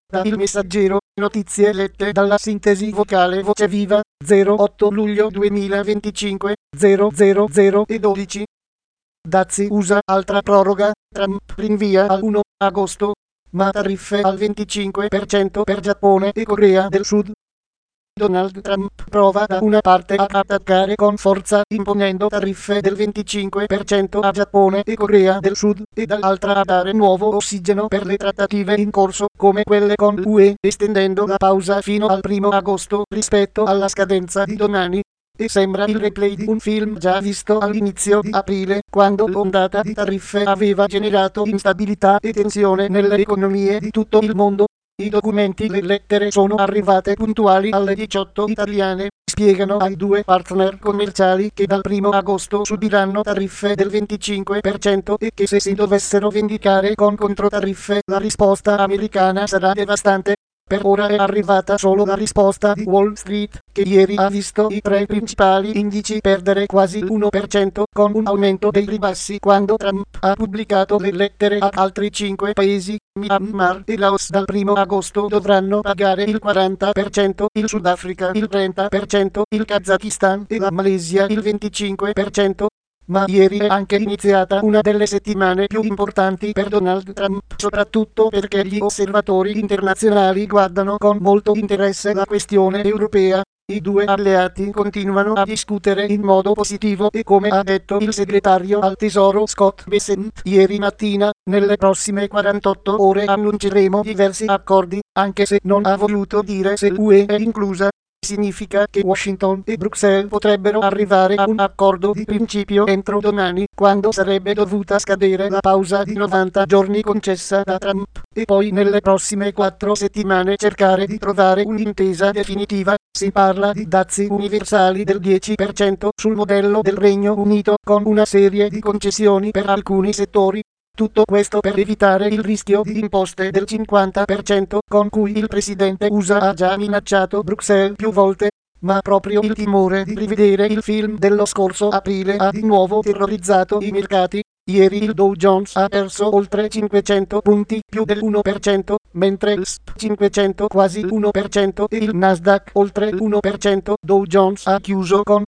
Da Il Messaggero, notizie lette dalla sintesi vocale Voce Viva, 08 luglio 2025, 000:12. Dazi USA altra proroga, Trump rinvia al 1 agosto, ma tariffe al 25% per Giappone e Corea del Sud. Donald Trump prova da una parte a attaccare con forza imponendo tariffe del 25% a Giappone e Corea del Sud e dall'altra a dare nuovo ossigeno per le trattative in corso come quelle con l'UE, estendendo la pausa fino al 1 agosto rispetto alla scadenza di domani. E sembra il replay di un film già visto all'inizio di aprile, quando l'ondata di tariffe aveva generato instabilità e tensione nelle economie di tutto il mondo. I documenti, le lettere sono arrivate puntuali alle 18 italiane, spiegano ai due partner commerciali che dal 1 agosto subiranno tariffe del 25% e che se si dovessero vendicare con controtariffe la risposta americana sarà devastante. Per ora è arrivata solo la risposta di Wall Street, che ieri ha visto i tre principali indici perdere quasi l'1% con un aumento dei ribassi quando Trump ha pubblicato le lettere a altri 5 paesi. Myanmar e Laos dal 1 agosto dovranno pagare il 40%, il Sudafrica il 30%, il Kazakistan e la Malesia il 25%. Ma ieri è anche iniziata una delle settimane più importanti per Donald Trump, soprattutto perché gli osservatori internazionali guardano con molto interesse la questione europea. I due alleati continuano a discutere in modo positivo e, come ha detto il segretario al Tesoro Scott Bessent ieri mattina, nelle prossime 48 ore annunceremo diversi accordi, anche se non ha voluto dire se l'UE è inclusa. Significa che Washington e Bruxelles potrebbero arrivare a un accordo di principio entro domani, quando sarebbe dovuta scadere la pausa di 90 giorni concessa da Trump, e poi nelle prossime 4 settimane cercare di trovare un'intesa definitiva. Si parla di dazi universali del 10% sul modello del Regno Unito, con una serie di concessioni per alcuni settori. Tutto questo per evitare il rischio di imposte del 50% con cui il presidente USA ha già minacciato Bruxelles più volte. Ma proprio il timore di rivedere il film dello scorso aprile ha di nuovo terrorizzato i mercati. Ieri il Dow Jones ha perso oltre 500 punti, più del 1%, mentre il S&P 500 quasi l'1% e il Nasdaq oltre l'1%. Dow Jones ha chiuso con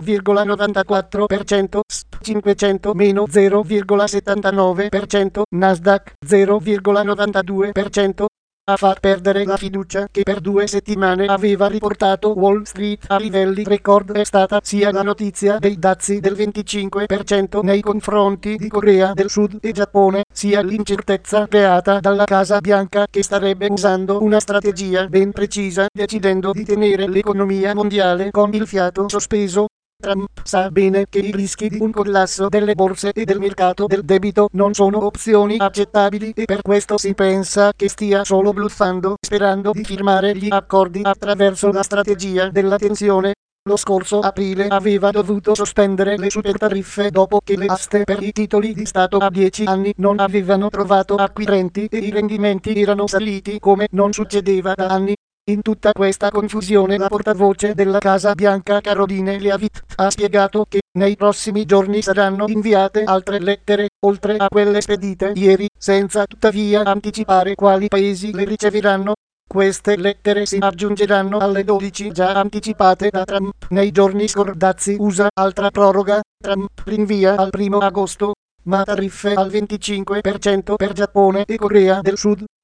0,94%, S&P 500 meno 0,79%, Nasdaq 0,92%. A far perdere la fiducia che per 2 settimane aveva riportato Wall Street a livelli record è stata sia la notizia dei dazi del 25% nei confronti di Corea del Sud e Giappone, sia l'incertezza creata dalla Casa Bianca che starebbe usando una strategia ben precisa, decidendo di tenere l'economia mondiale con il fiato sospeso. Trump sa bene che i rischi di un collasso delle borse e del mercato del debito non sono opzioni accettabili e per questo si pensa che stia solo bluffando, sperando di firmare gli accordi attraverso la strategia della tensione. Lo scorso aprile aveva dovuto sospendere le supertariffe dopo che le aste per i titoli di Stato a 10 anni non avevano trovato acquirenti e i rendimenti erano saliti come non succedeva da anni. In tutta questa confusione la portavoce della Casa Bianca Caroline Leavitt ha spiegato che nei prossimi giorni saranno inviate altre lettere, oltre a quelle spedite ieri, senza tuttavia anticipare quali paesi le riceveranno. Queste lettere si aggiungeranno alle 12 già anticipate da Trump nei giorni scorsi. USA altra proroga, Trump rinvia al 1 agosto, ma tariffe al 25% per Giappone e Corea del Sud.